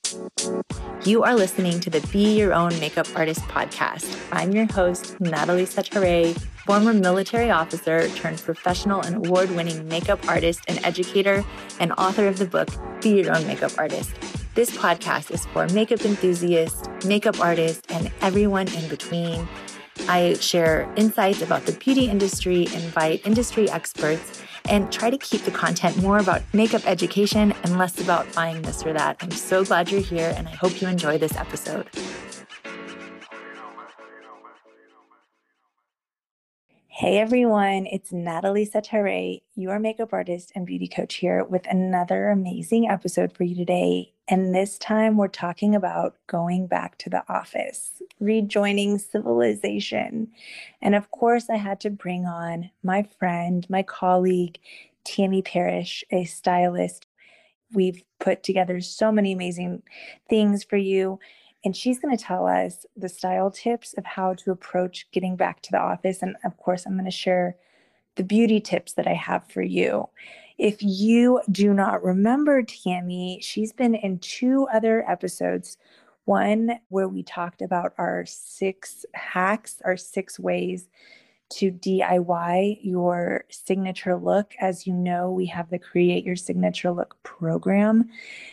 You are listening to the Be Your Own Makeup Artist podcast. I'm your host, Natalie Setare, former military officer turned professional and award-winning makeup artist and educator, and author of the book, Be Your Own Makeup Artist. This podcast is for makeup enthusiasts, makeup artists, and everyone in between. I share insights about the beauty industry, invite industry experts, and try to keep the content more about makeup education and less about buying this or that. I'm so glad you're here, and I hope you enjoy this episode. Hey everyone, it's Natalie Setare, your makeup artist and beauty coach here with another amazing episode for you today. And this time we're talking about going back to the office, rejoining civilization. And of course, I had to bring on my friend, my colleague, Tammy Parrish, a stylist. We've put together so many amazing things for you. And she's going to tell us the style tips of how to approach getting back to the office. And of course, I'm going to share the beauty tips that I have for you. If you do not remember Tammy, she's been in 2 other episodes. One where we talked about our 6 hacks, our 6 ways to DIY your signature look. As you know, we have the Create Your Signature Look program.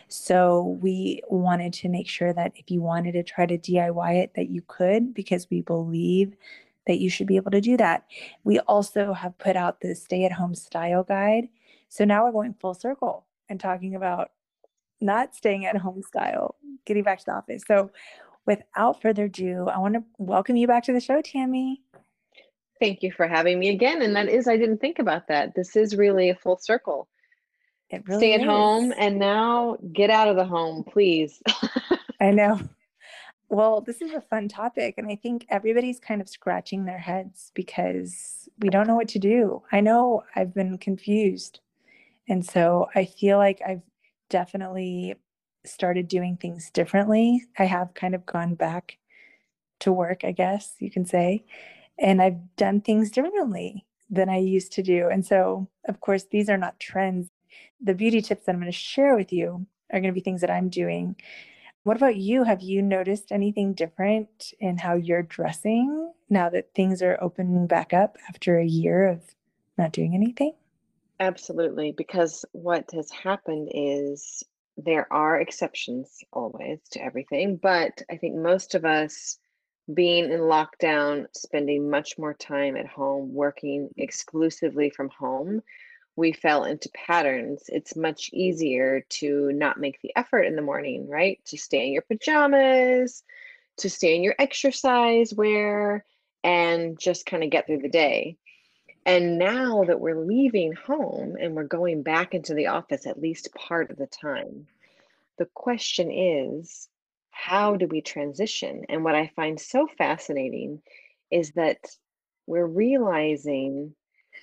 So we wanted to make sure that if you wanted to try to DIY it, that you could, because we believe that you should be able to do that. We also have put out the stay-at-home style guide. So now we're going full circle and talking about not staying at home style, getting back to the office. So without further ado, I want to welcome you back to the show, Tammy. Thank you for having me again. And I didn't think about that. This is really a full circle. It really Stay at is. home and now get out of the home, please. I know. Well, this is a fun topic, and I think everybody's kind of scratching their heads because we don't know what to do. I know I've been confused. And so I feel like I've definitely started doing things differently. I have kind of gone back to work, I guess you can say, and I've done things differently than I used to do. And so, of course, these are not trends. The beauty tips that I'm going to share with you are going to be things that I'm doing. What about you? Have you noticed anything different in how you're dressing now that things are opening back up after a year of not doing anything? Absolutely. Because what has happened is there are exceptions always to everything. But I think most of us being in lockdown, spending much more time at home, working exclusively from home, we fell into patterns. It's much easier to not make the effort in the morning, right? To stay in your pajamas, to stay in your exercise wear, and just kind of get through the day. And now that we're leaving home and we're going back into the office at least part of the time, the question is, how do we transition? And what I find so fascinating is that we're realizing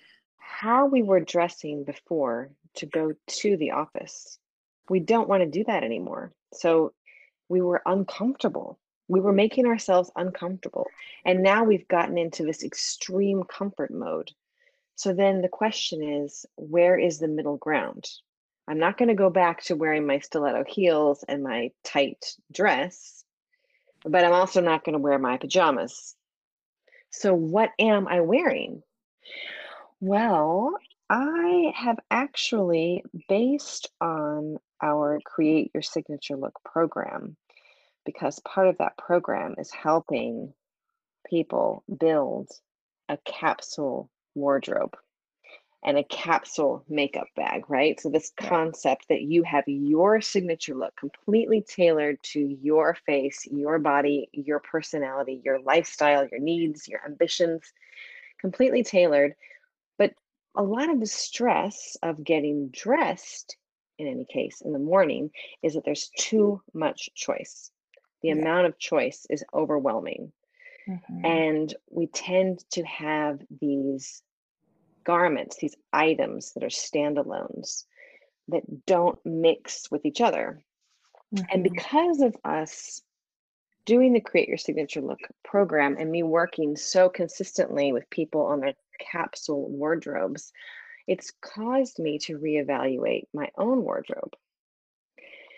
how we were dressing before to go to the office. We don't want to do that anymore. So we were uncomfortable. We were making ourselves uncomfortable. And now we've gotten into this extreme comfort mode. So then the question is, where is the middle ground? I'm not going to go back to wearing my stiletto heels and my tight dress, but I'm also not going to wear my pajamas. So what am I wearing? Well, I have actually, based on our Create Your Signature Look program, because part of that program is helping people build a capsule wardrobe and a capsule makeup bag, right? So this concept that you have your signature look completely tailored to your face, your body, your personality, your lifestyle, your needs, your ambitions, completely tailored. But a lot of the stress of getting dressed, in any case, in the morning, is that there's too much choice. The amount of choice is overwhelming. And we tend to have these garments, these items that are standalones that don't mix with each other. And because of us doing the Create Your Signature Look program and me working so consistently with people on their capsule wardrobes, it's caused me to reevaluate my own wardrobe.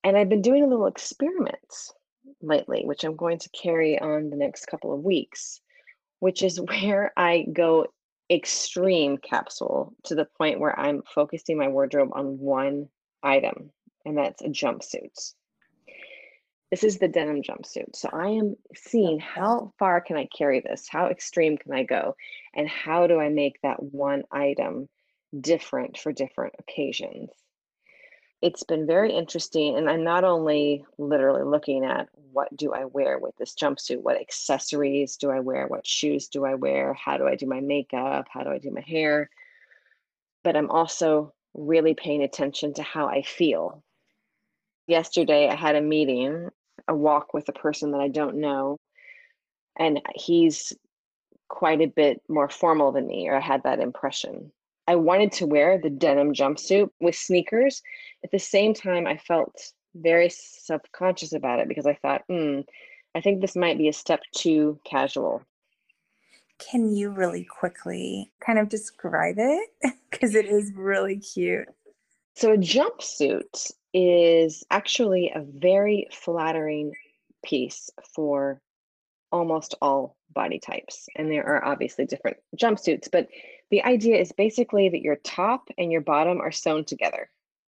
And I've been doing a little experiments lately, which I'm going to carry on the next couple of weeks, which is where I go extreme capsule to the point where I'm focusing my wardrobe on one item, and that's a jumpsuit. This is the denim jumpsuit. So I am seeing how far can I carry this? How extreme can I go? And how do I make that one item different for different occasions? It's been very interesting, and I'm not only literally looking at what do I wear with this jumpsuit, what accessories do I wear, what shoes do I wear, how do I do my makeup, how do I do my hair, but I'm also really paying attention to how I feel. Yesterday, I had a meeting, a walk with a person that I don't know, and he's quite a bit more formal than me, or I had that impression. I wanted to wear the denim jumpsuit with sneakers. At the same time, I felt very subconscious about it because I thought, I think this might be a step too casual. Can you really quickly kind of describe it? Because it is really cute. So a jumpsuit is actually a very flattering piece for almost all body types. And there are obviously different jumpsuits, but the idea is basically that your top and your bottom are sewn together.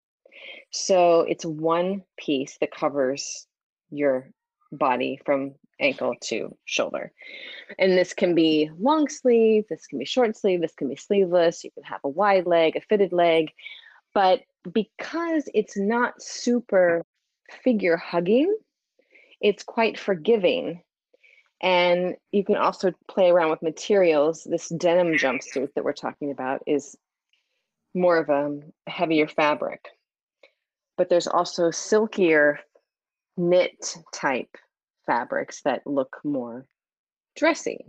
So it's one piece that covers your body from ankle to shoulder. And this can be long sleeve, this can be short sleeve, this can be sleeveless, you can have a wide leg, a fitted leg. But because it's not super figure hugging, it's quite forgiving. And you can also play around with materials. This denim jumpsuit that we're talking about is more of a heavier fabric, but there's also silkier knit type fabrics that look more dressy.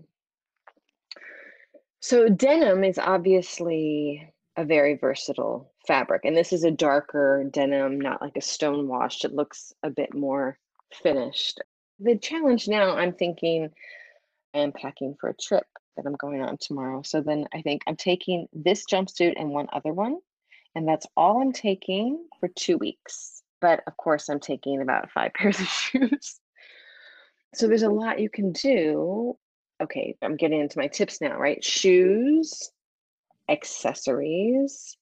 So denim is obviously a very versatile fabric, and this is a darker denim, not like a stone washed. It looks a bit more finished. The challenge now, I'm thinking, I am packing for a trip that I'm going on tomorrow. So then I think I'm taking this jumpsuit and one other one, and that's all I'm taking for 2 weeks. But of course, I'm taking about 5 pairs of shoes. So there's a lot you can do. Okay, I'm getting into my tips now, right? Shoes, accessories,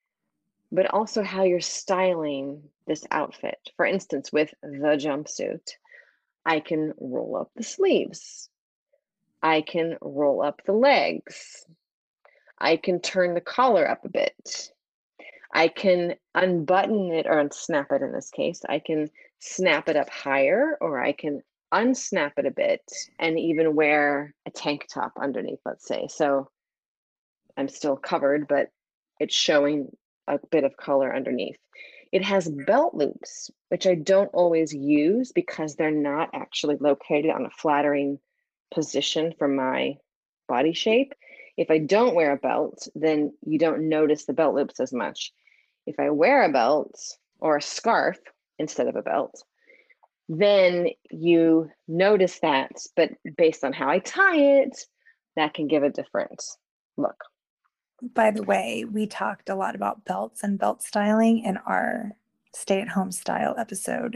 but also how you're styling this outfit. For instance, with the jumpsuit, I can roll up the sleeves. I can roll up the legs. I can turn the collar up a bit. I can unbutton it or unsnap it in this case. I can snap it up higher, or I can unsnap it a bit and even wear a tank top underneath, let's say. So I'm still covered, but it's showing a bit of color underneath. It has belt loops, which I don't always use because they're not actually located on a flattering position for my body shape. If I don't wear a belt, then you don't notice the belt loops as much. If I wear a belt or a scarf instead of a belt, then you notice that, but based on how I tie it, that can give a different look. By the way, we talked a lot about belts and belt styling in our stay at home style episode.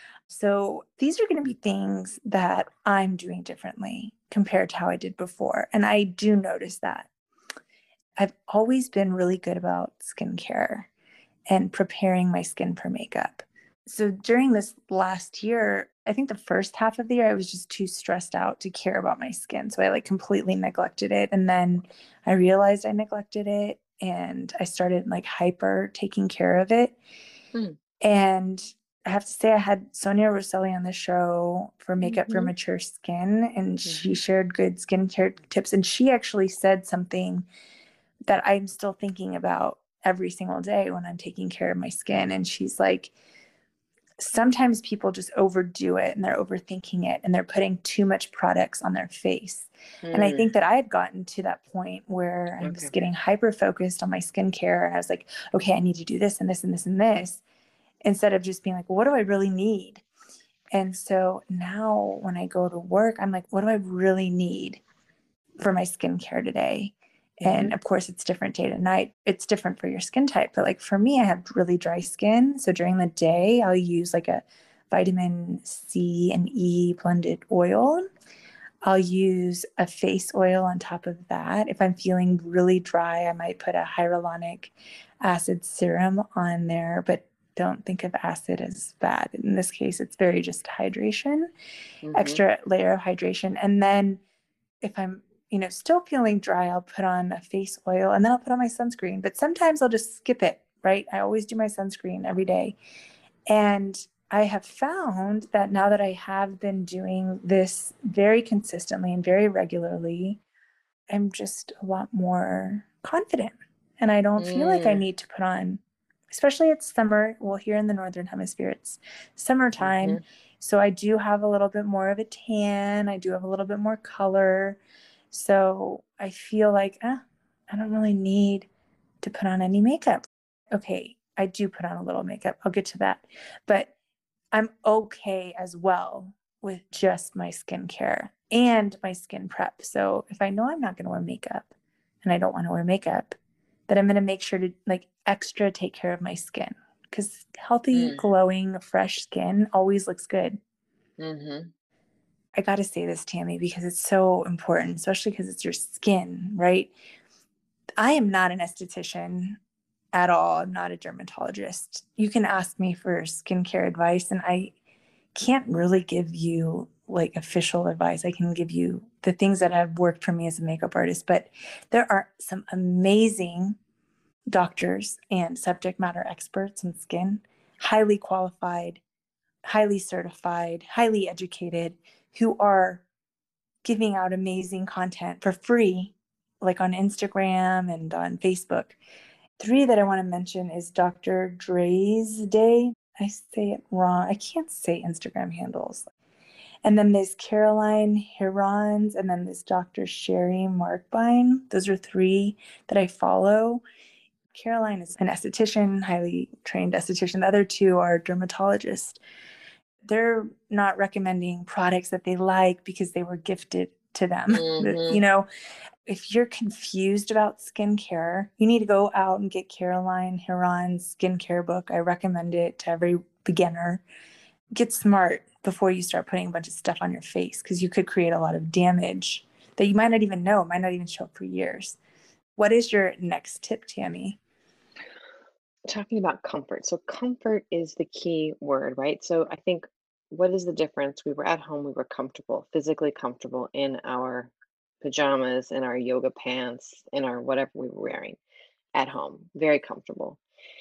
So these are going to be things that I'm doing differently compared to how I did before. And I do notice that. I've always been really good about skincare and preparing my skin for makeup. So during this last year, I think the first half of the year, I was just too stressed out to care about my skin. So I like completely neglected it. And then I realized I neglected it and I started like hyper taking care of it. Mm. And I have to say, I had Sonia Rosselli on the show for Makeup for Mhm. Mature Skin, and she Mhm. shared good skincare tips. And she actually said something that I'm still thinking about every single day when I'm taking care of my skin. And she's like, sometimes people just overdo it and they're overthinking it and they're putting too much products on their face. And I Mm. think that I had gotten to that point where I was Okay. getting hyper focused on my skincare. And I was like, okay, I need to do this and this and this and this, instead of just being like, well, what do I really need? And so now when I go to work, I'm like, what do I really need for my skincare today? And Mhm. of course, it's different day to night. It's different for your skin type. But like for me, I have really dry skin. So during the day, I'll use like a vitamin C and E blended oil. I'll use a face oil on top of that. If I'm feeling really dry, I might put a hyaluronic acid serum on there, but don't think of acid as bad. In this case, it's very just hydration, Mhm. extra layer of hydration. And then if I'm, still feeling dry, I'll put on a face oil and then I'll put on my sunscreen. But sometimes I'll just skip it, right? I always do my sunscreen every day. And I have found that now that I have been doing this very consistently and very regularly, I'm just a lot more confident. And I don't feel like I Mm. need to put on, especially it's summer. Well, here in the Northern Hemisphere, it's summertime. Mhm. So I do have a little bit more of a tan. I do have a little bit more color. So I feel like, I don't really need to put on any makeup. Okay, I do put on a little makeup. I'll get to that. But I'm okay as well with just my skincare and my skin prep. So if I know I'm not going to wear makeup and I don't want to wear makeup, then I'm going to make sure to like extra take care of my skin because healthy, Mm. glowing, fresh skin always looks good. Mhm. I got to say this, Tammy, because it's so important, especially because it's your skin, right? I am not an esthetician at all. I'm not a dermatologist. You can ask me for skincare advice, and I can't really give you like official advice. I can give you the things that have worked for me as a makeup artist, but there are some amazing doctors and subject matter experts in skin, highly qualified, highly certified, highly educated, who are giving out amazing content for free, like on Instagram and on Facebook. Three that I want to mention is Dr. Dre's Day. I say it wrong. I can't say Instagram handles. And then there's Caroline Hirons, and then there's Dr. Sherry Markbine. Those are three that I follow. Caroline is an esthetician, highly trained esthetician. The other two are dermatologists. They're not recommending products that they like because they were gifted to them. Mhm. If you're confused about skincare, you need to go out and get Caroline Hiron's skincare book. I recommend it to every beginner. Get smart before you start putting a bunch of stuff on your face because you could create a lot of damage that you might not even know, might not even show up for years. What is your next tip, Tammy? Talking about comfort. So comfort is the key word, right? So I think what is the difference? We were at home, we were comfortable, physically comfortable in our pajamas, in our yoga pants, in our whatever we were wearing at home, very comfortable.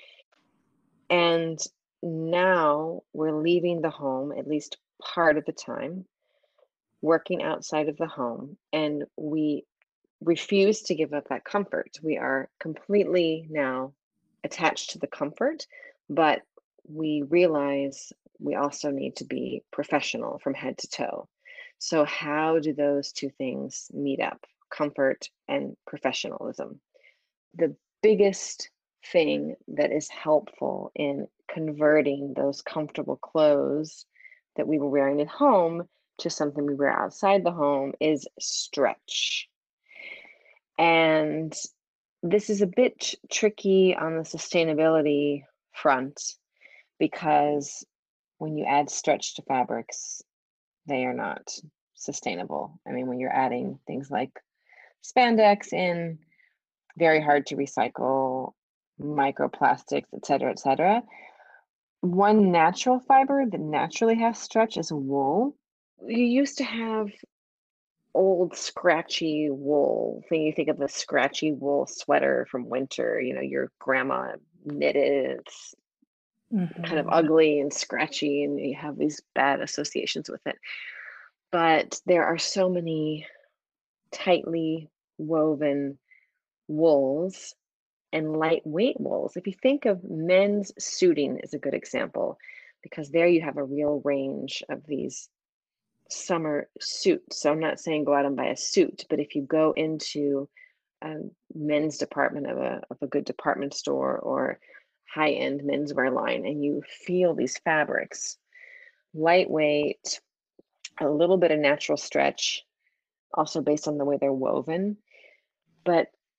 And now we're leaving the home at least part of the time, working outside of the home, and we refuse to give up that comfort. We are completely now attached to the comfort, but we realize we also need to be professional from head to toe. So, how do those two things meet up? Comfort and professionalism. The biggest thing that is helpful in converting those comfortable clothes that we were wearing at home to something we wear outside the home is stretch. And this is a bit tricky on the sustainability front because when you add stretch to fabrics, they are not sustainable. I mean, when you're adding things like spandex in, very hard to recycle, microplastics, et cetera, et cetera. One natural fiber that naturally has stretch is wool. You used to have old scratchy wool thing. You think of the scratchy wool sweater from winter, your grandma knitted. It's kind of Mm-hmm. ugly and scratchy, and you have these bad associations with it. But there are so many tightly woven wools and lightweight wools. If you think of men's suiting is a good example, because there you have a real range of these summer suits. So I'm not saying go out and buy a suit, but if you go into a men's department of a good department store or high-end menswear line and you feel these fabrics, lightweight, a little bit of natural stretch, also based on the way they're woven, but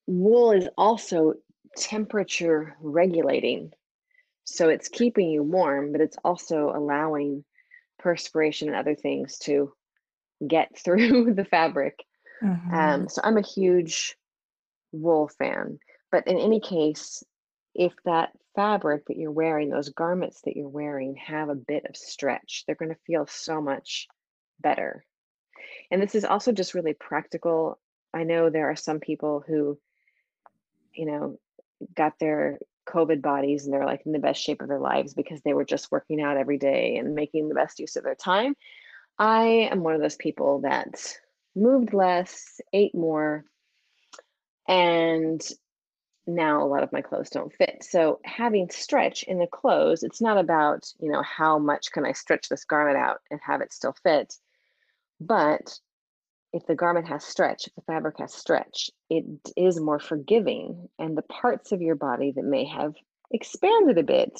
wool is also temperature regulating. So it's keeping you warm, but it's also allowing perspiration and other things to get through the fabric. Mhm. So I'm a huge wool fan. But in any case, if that fabric that you're wearing, those garments that you're wearing have a bit of stretch, they're going to feel so much better. And this is also just really practical. I know there are some people who, you know, got their COVID bodies and they're like in the best shape of their lives because they were just working out every day and making the best use of their time. I am one of those people that moved less, ate more, and now a lot of my clothes don't fit. So having stretch in the clothes, it's not about, how much can I stretch this garment out and have it still fit, but if the garment has stretch, if the fabric has stretch, it is more forgiving. And the parts of your body that may have expanded a bit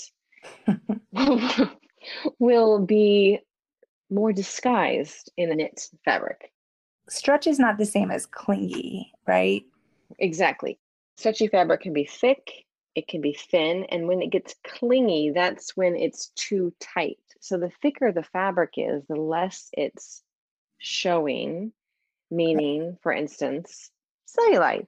will be more disguised in a knit fabric. Stretch is not the same as clingy, right? Exactly. Stretchy fabric can be thick, it can be thin, and when it gets clingy, that's when it's too tight. So the thicker the fabric is, the less it's showing, meaning, for instance, cellulite.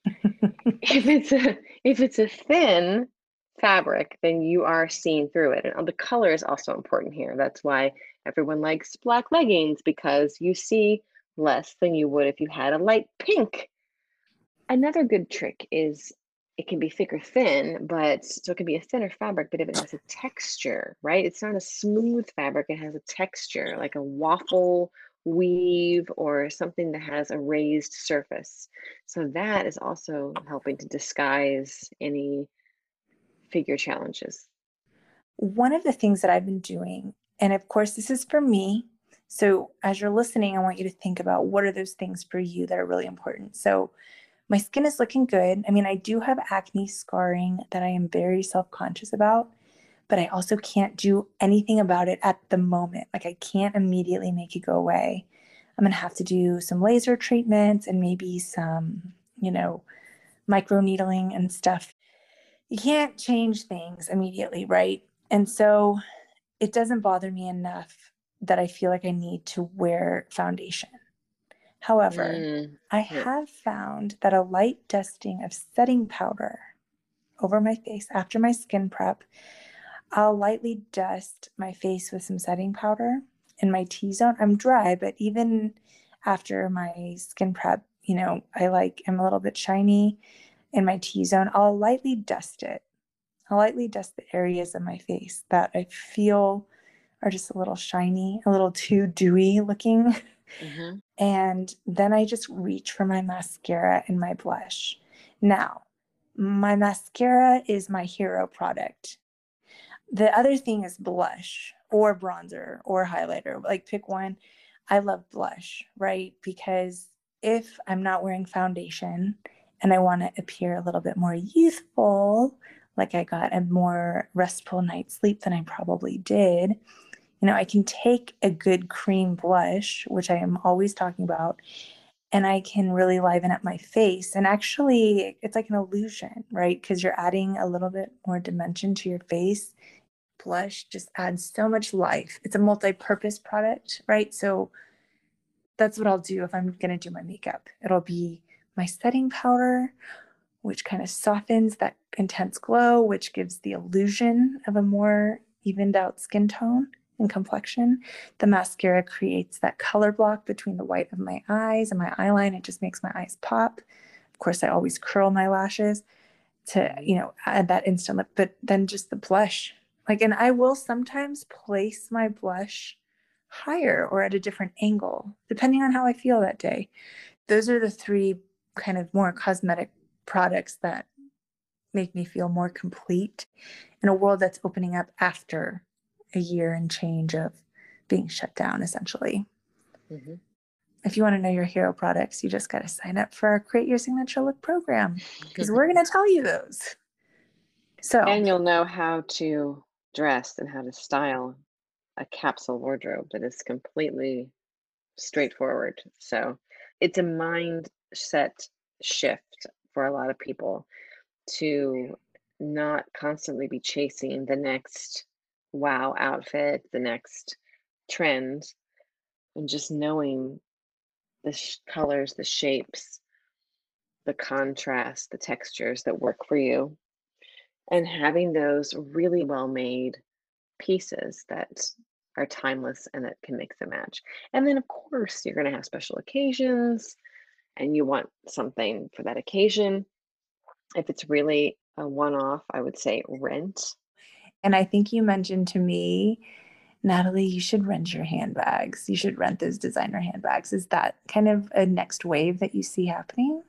If it's a thin fabric, then you are seeing through it. And the color is also important here. That's why everyone likes black leggings, because you see less than you would if you had a light pink. Another good trick is it can be thick or thin, but so it can be a thinner fabric, but if it has a texture, right? It's not a smooth fabric, it has a texture, like a waffle weave or something that has a raised surface. So that is also helping to disguise any figure challenges. One of the things that I've been doing, and of course, this is for me. So, as you're listening, I want you to think about what are those things for you that are really important. So, my skin is looking good. I mean, I do have acne scarring that I am very self conscious about, but I also can't do anything about it at the moment. Like, I can't immediately make it go away. I'm going to have to do some laser treatments and maybe some, micro needling and stuff. You can't change things immediately, right? And so it doesn't bother me enough that I feel like I need to wear foundation. However, Mm, I yeah. have found that a light dusting of setting powder over my face after my skin prep, I'll lightly dust my face with some setting powder in my T zone. I'm dry, but even after my skin prep, I'm a little bit shiny in my T zone. I'll lightly dust it. I'll lightly dust the areas of my face that I feel are just a little shiny, a little too dewy looking. Hmm. And then I just reach for my mascara and my blush. Now, my mascara is my hero product. The other thing is blush or bronzer or highlighter. Like, pick one. I love blush, right? Because if I'm not wearing foundation and I want to appear a little bit more youthful, like I got a more restful night's sleep than I probably did, I can take a good cream blush, which I am always talking about, and I can really liven up my face. And actually, it's like an illusion, right? Because you're adding a little bit more dimension to your face. Blush just adds so much life. It's a multi-purpose product, right? So that's what I'll do if I'm going to do my makeup. It'll be my setting powder, which kind of softens that intense glow, which gives the illusion of a more evened out skin tone and complexion. The mascara creates that color block between the white of my eyes and my eyeline. It just makes my eyes pop. Of course, I always curl my lashes to, add that instant look, but then just the blush. And I will sometimes place my blush higher or at a different angle, depending on how I feel that day. Those are the three kind of more cosmetic products that make me feel more complete in a world that's opening up after a year and change of being shut down, essentially. Hmm. If you want to know your hero products, you just got to sign up for our Create Your Signature Look program because we're going to tell you those. So, And you'll know how to dress and how to style a capsule wardrobe that is completely straightforward. So it's a mindset shift for a lot of people to not constantly be chasing the next wow outfit, the next trend, and just knowing the colors, the shapes, the contrast, the textures that work for you, and having those really well made pieces that are timeless and that can mix and match. And then, of course, you're going to have special occasions and you want something for that occasion. If it's really a one off, I would say rent. And I think you mentioned to me, Natalie, you should rent your handbags. You should rent those designer handbags. Is that kind of a next wave that you see happening?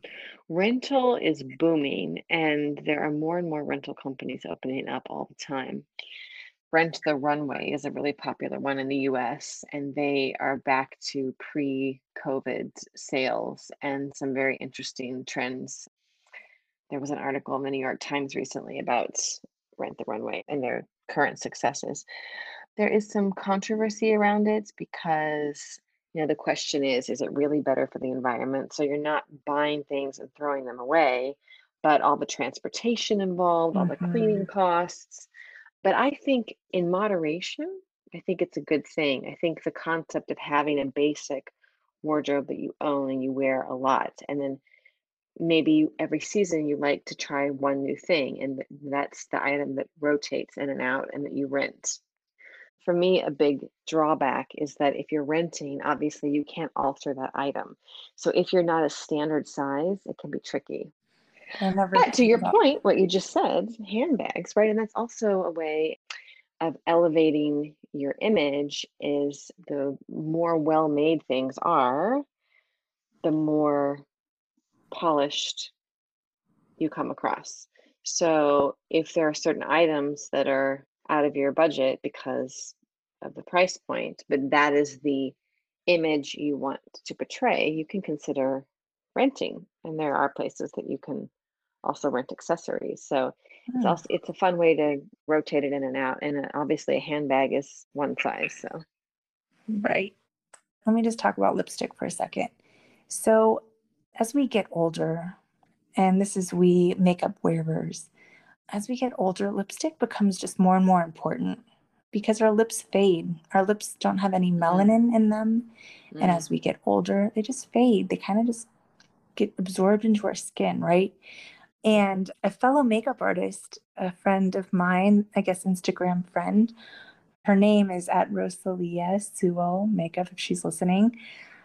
Rental is booming, and there are more and more rental companies opening up all the time. Rent the Runway is a really popular one in the US, and they are back to pre-COVID sales and some very interesting trends. There was an article in the New York Times recently about Rent the Runway and their current successes. There is some controversy around it because, the question is it really better for the environment? So you're not buying things and throwing them away, but all the transportation involved, all the Mm-hmm. cleaning costs. But I think in moderation, I think it's a good thing. I think the concept of having a basic wardrobe that you own and you wear a lot, and then maybe every season you like to try one new thing, and that's the item that rotates in and out and that you rent. For me, a big drawback is that if you're renting, obviously you can't alter that item. So if you're not a standard size, it can be tricky. I never But to thought your about. point, what you just said, handbags, right? And that's also a way of elevating your image is the more well-made things are, the more polished you come across. So if there are certain items that are out of your budget because of the price point, but that is the image you want to portray, you can consider renting. And there are places that you can also rent accessories. So Hmm, it's a fun way to rotate it in and out. And obviously a handbag is one size. So right. Let me just talk about lipstick for a second. So, as we get older, and this is we makeup wearers, as we get older, lipstick becomes just more and more important because our lips fade. Our lips don't have any mhm, melanin in them. And mm, as we get older, they just fade. They kind of just get absorbed into our skin, right? And a fellow makeup artist, a friend of mine, I guess Instagram friend, her name is at Rosalia Sewell Makeup, if she's listening.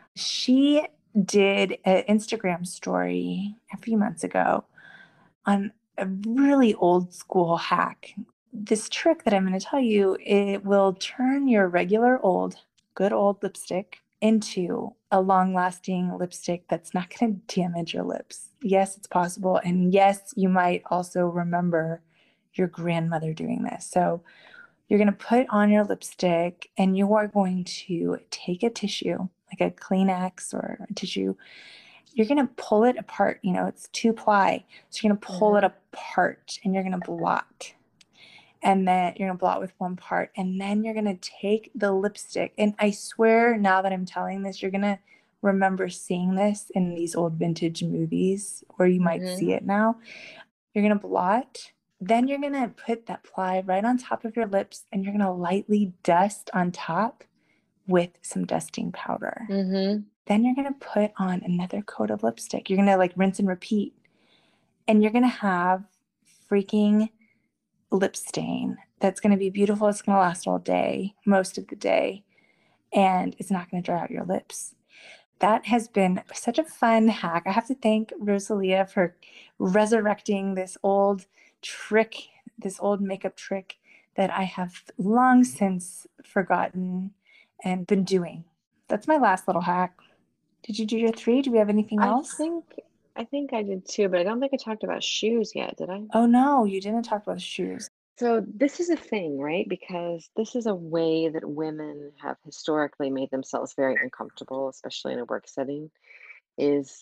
She did an Instagram story a few months ago on a really old school hack. This trick that I'm going to tell you, it will turn your regular good old lipstick into a long lasting lipstick that's not going to damage your lips. Yes, it's possible. And yes, you might also remember your grandmother doing this. So you're going to put on your lipstick and you are going to take a tissue, like a Kleenex or a tissue. You're going to pull it apart. It's 2 ply. So you're going to pull it mhm, apart and you're going to blot. And then you're going to blot with one part. And then you're going to take the lipstick. And I swear, now that I'm telling this, you're going to remember seeing this in these old vintage movies, or you might mhm, see it now. You're going to blot. Then you're going to put that ply right on top of your lips and you're going to lightly dust on top with some dusting powder. mhm, Then you're going to put on another coat of lipstick. You're going to like rinse and repeat. And you're going to have freaking lip stain that's going to be beautiful. It's going to last all day, most of the day, and it's not going to dry out your lips. That has been such a fun hack. I have to thank Rosalia for resurrecting this old trick, this old makeup trick that I have long since forgotten and been doing. That's my last little hack. Did you do your three? Do we have anything I else? think I think I did too, but I don't think I talked about shoes yet, did I? Oh no, you didn't talk about shoes. So this is a thing, right? Because this is a way that women have historically made themselves very uncomfortable, especially in a work setting, is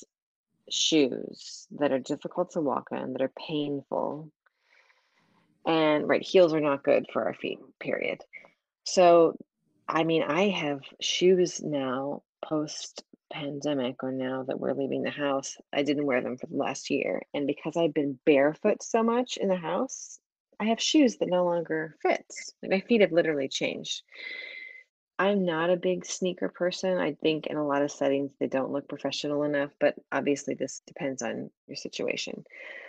shoes that are difficult to walk on, that are painful. And right, heels are not good for our feet, period. So, I mean, I have shoes now post pandemic or now that we're leaving the house, I didn't wear them for the last year. And because I've been barefoot so much in the house, I have shoes that no longer fit. Like my feet have literally changed. I'm not a big sneaker person. I think in a lot of settings they don't look professional enough, but obviously this depends on your situation.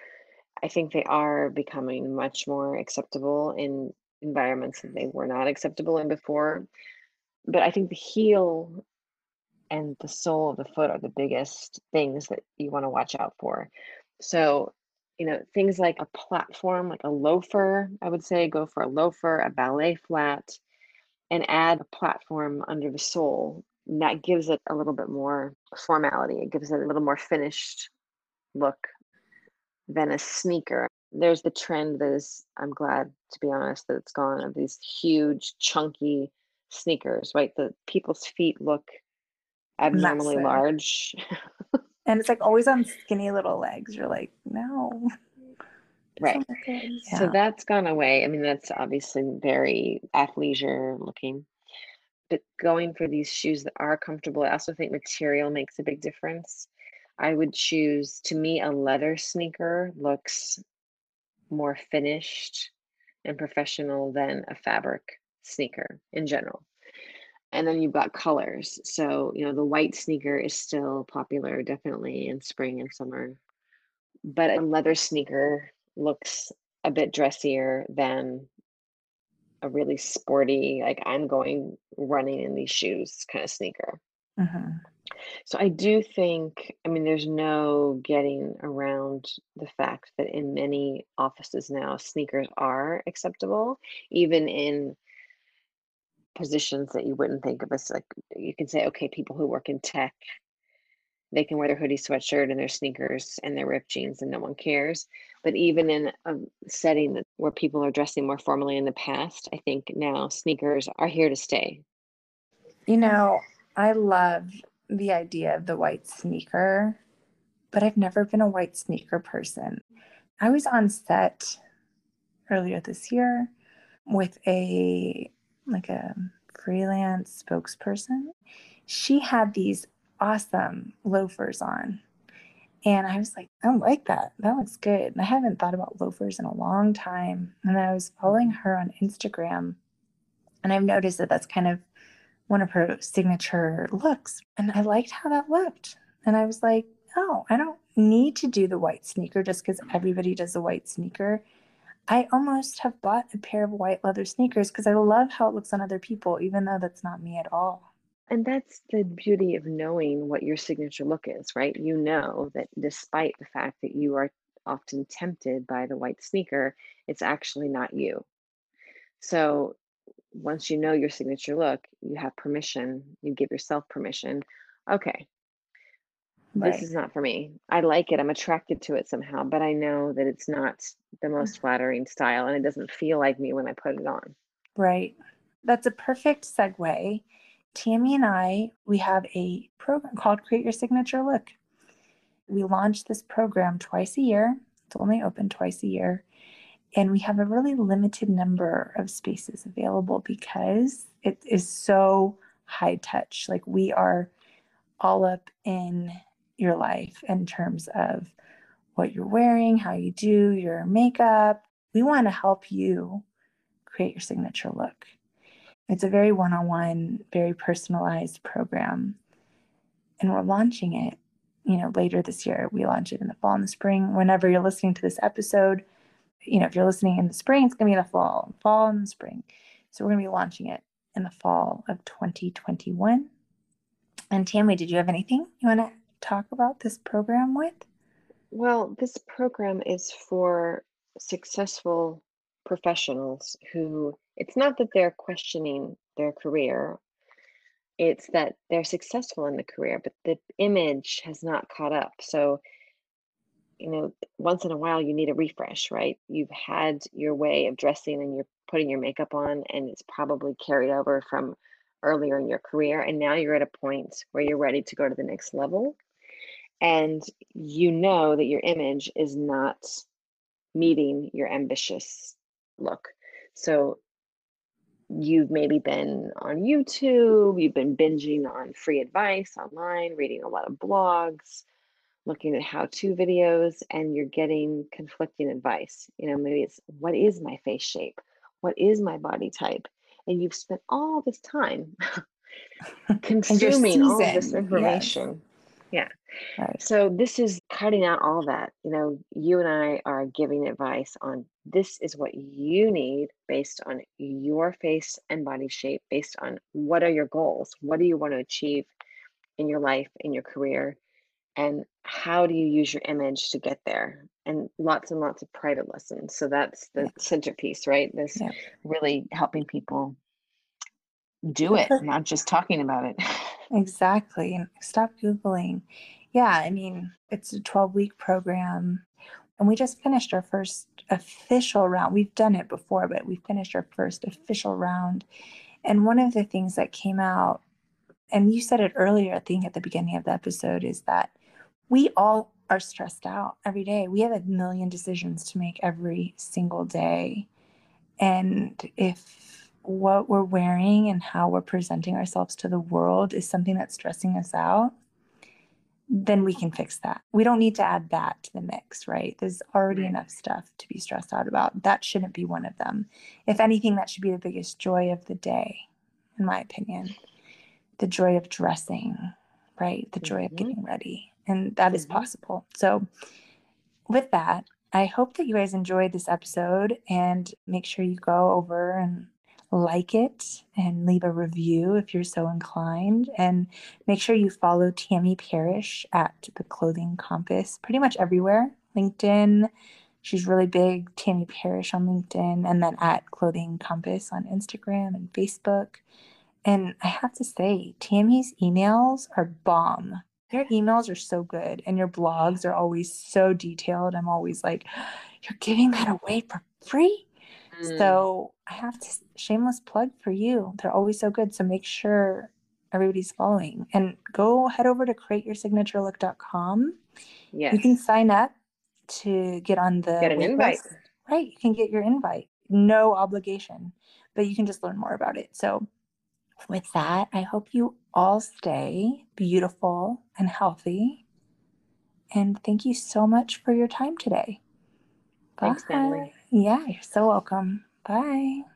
I think they are becoming much more acceptable in environments that they were not acceptable in before. But I think the heel and the sole of the foot are the biggest things that you want to watch out for. So, things like a platform, like a loafer, I would say go for a loafer, a ballet flat, and add a platform under the sole. And that gives it a little bit more formality. It gives it a little more finished look than a sneaker. There's the trend that is, I'm glad to be honest, that it's gone of these huge, chunky sneakers, right? The people's feet look abnormally Massive. large. And it's like always on skinny little legs. You're like, no, Right. doesn't look good. So Yeah. that's gone away. I mean, that's obviously very athleisure looking. But going for these shoes that are comfortable, I also think material makes a big difference. I would choose, to me, a leather sneaker looks more finished and professional than a fabric sneaker in general. And then you've got colors. So, the white sneaker is still popular, definitely in spring and summer. But a leather sneaker looks a bit dressier than a really sporty, like I'm going running in these shoes kind of sneaker. Hmm. So I do think, I mean, there's no getting around the fact that in many offices now, sneakers are acceptable, even in positions that you wouldn't think of as like, you can say, okay, people who work in tech, they can wear their hoodie sweatshirt and their sneakers and their ripped jeans and no one cares. But even in a setting where people are dressing more formally in the past, I think now sneakers are here to stay. You know, I love the idea of the white sneaker, but I've never been a white sneaker person. I was on set earlier this year with a freelance spokesperson. She had these awesome loafers on. And I was like, I like that. That looks good. And I haven't thought about loafers in a long time. And I was following Mhm. her on Instagram, and I've noticed that that's kind of one of her signature looks. And I liked how that looked. And I was like, oh, I don't need to do the white sneaker just because everybody does the white sneaker. I almost have bought a pair of white leather sneakers because I love how it looks on other people, even though that's not me at all. And that's the beauty of knowing what your signature look is, right? You know that despite the fact that you are often tempted by the white sneaker, it's actually not you. So once you know your signature look, you have permission, you give yourself permission. Okay, this Right. is not for me. I like it. I'm attracted to it somehow, but I know that it's not the most flattering style and it doesn't feel like me when I put it on. Right. That's a perfect segue. Tammy and I, we have a program called Create Your Signature Look. We launch this program twice a year. It's only open twice a year. And we have a really limited number of spaces available because it is so high touch. Like we are all up in your life in terms of what you're wearing, how you do your makeup. We want to help you create your signature look. It's a very one on one, very personalized program. And we're launching it, later this year. We launch it in the fall and the spring. Whenever you're listening to this episode, if you're listening in the spring, it's going to be in the fall and the spring. So we're going to be launching it in the fall of 2021. And Tammy, did you have anything you want to talk about this program with? Well, this program is for successful professionals who it's not that they're questioning their career, it's that they're successful in the career, but the image has not caught up. So, once in a while you need a refresh, right? You've had your way of dressing and you're putting your makeup on, and it's probably carried over from earlier in your career. And now you're at a point where you're ready to go to the next level. And you know that your image is not meeting your ambitious look. So You've maybe been on YouTube, you've been binging on free advice online, reading a lot of blogs, looking at how-to videos, and you're getting conflicting advice. Maybe it's, what is my face shape? What is my body type? And you've spent all this time And you're consuming all of this seasoned. Yes. information. Yeah. Right. So this is cutting out all that. You and I are giving advice on, this is what you need based on your face and body shape, based on what are your goals? What do you want to achieve in your life, in your career? And how do you use your image to get there? And lots of private lessons. So that's the Yeah. centerpiece, right? This Yeah. really helping people do it, not just talking about it. Exactly. And stop Googling. Yeah. I mean, it's a 12-week program. And we just finished our first official round. We've done it before, but we finished our first official round. And one of the things that came out, and you said it earlier, I think at the beginning of the episode, is that we all are stressed out every day. We have a million decisions to make every single day. And if what we're wearing and how we're presenting ourselves to the world is something that's stressing us out, then we can fix that. We don't need to add that to the mix, right? There's already Right. enough stuff to be stressed out about. That shouldn't be one of them. If anything, that should be the biggest joy of the day, in my opinion. The joy of dressing, right? The joy of Mm-hmm. getting ready. And that is Mm-hmm. possible. So, with that, I hope that you guys enjoyed this episode, and make sure you go over and like it and leave a review if you're so inclined. And make sure you follow Tammy Parrish at The Clothing Compass pretty much everywhere. LinkedIn, she's really big, Tammy Parrish on LinkedIn, and then at Clothing Compass on Instagram and Facebook. And I have to say, Tammy's emails are bomb. Your emails are so good, and your blogs are always so detailed. I'm always like, you're giving that away for free? Mm. So I have to, shameless plug for you. They're always so good. So make sure everybody's following, and go head over to createyoursignaturelook.com. You can Yes. sign up to get on the Get an wait invite. list. Right. You can get your invite. No obligation, but you can just learn more about it. So with that, I hope you all stay beautiful and healthy. And thank you so much for your time today. Thanks, Natalie. Bye. Yeah, you're so welcome. Bye.